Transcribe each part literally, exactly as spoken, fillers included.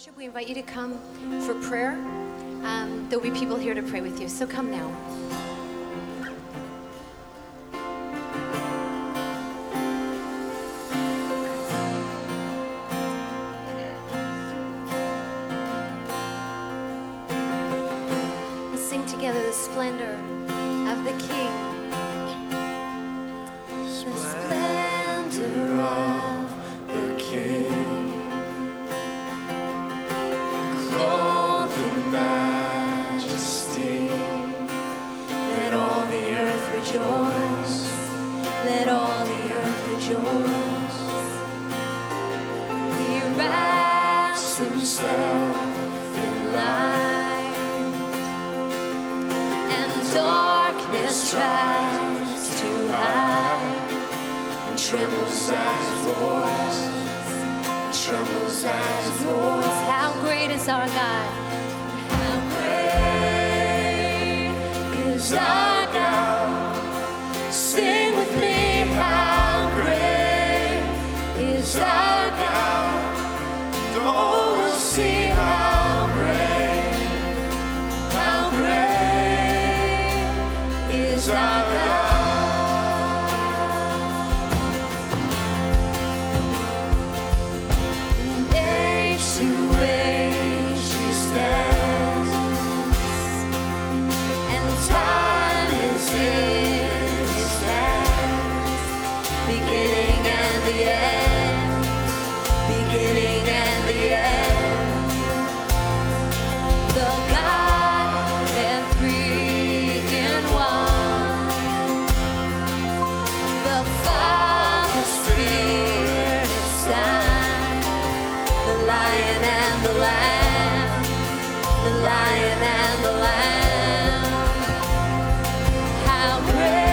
Worship, we invite you to come for prayer. Um, there'll be people here to pray with you, so come now. Let's sing together the splendor of the King. The splendor of the King. Rejoice, let all the earth rejoice. He wraps himself in light, and darkness tries to hide, and trembles at his voice, trembles at his voice. How great is our God? How great is our God? Sing with me, how great is our God. Oh, we'll see how great, how great is our God. In age to age he stands, and time is in beginning and the end, beginning and the end. The God and three in one, the Father, Spirit, and Son, the Lion and the Lamb, the Lion and the Lamb. How great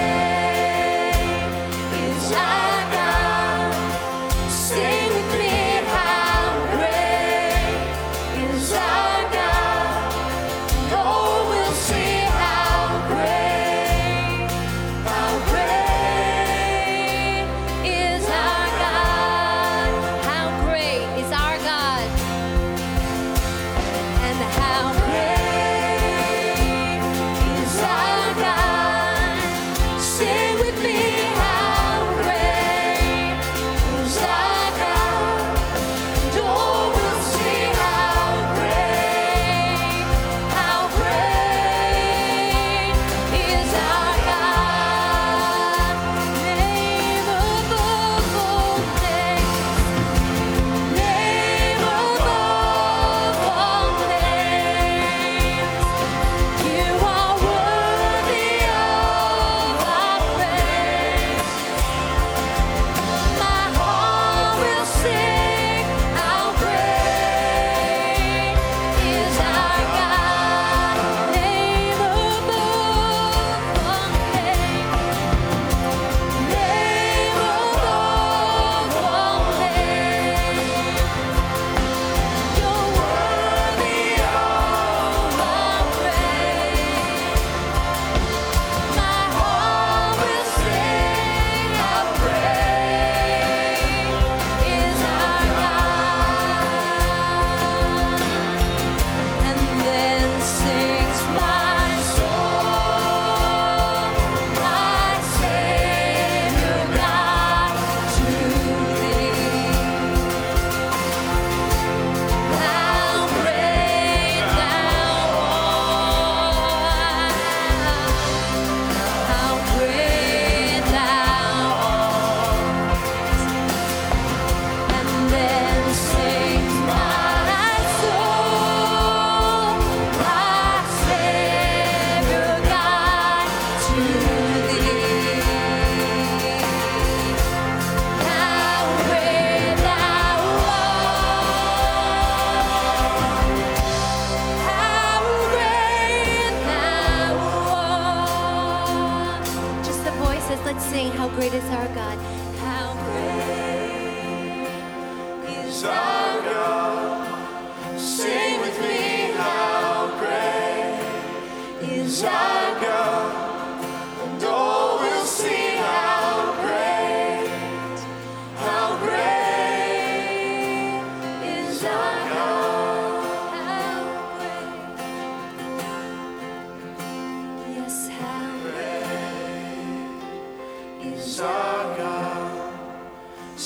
our God.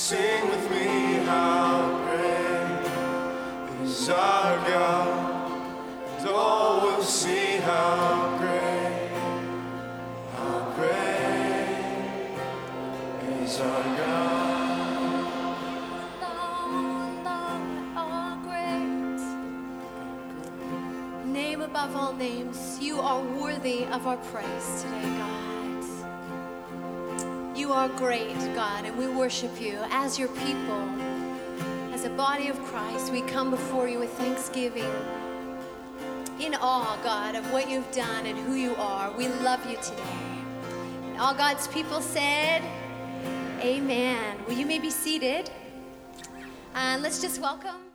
Sing with me, how great is our God, and all will see how great, how great is our God. Lord, Lord, all great. Name above all names, you are worthy of our praise today, God. You are great, God, and we worship you as your people. As a body of Christ, we come before you with thanksgiving, in awe, God, of what you've done and who you are. We love you today. And all God's people said, amen. Well, you may be seated. And let's just welcome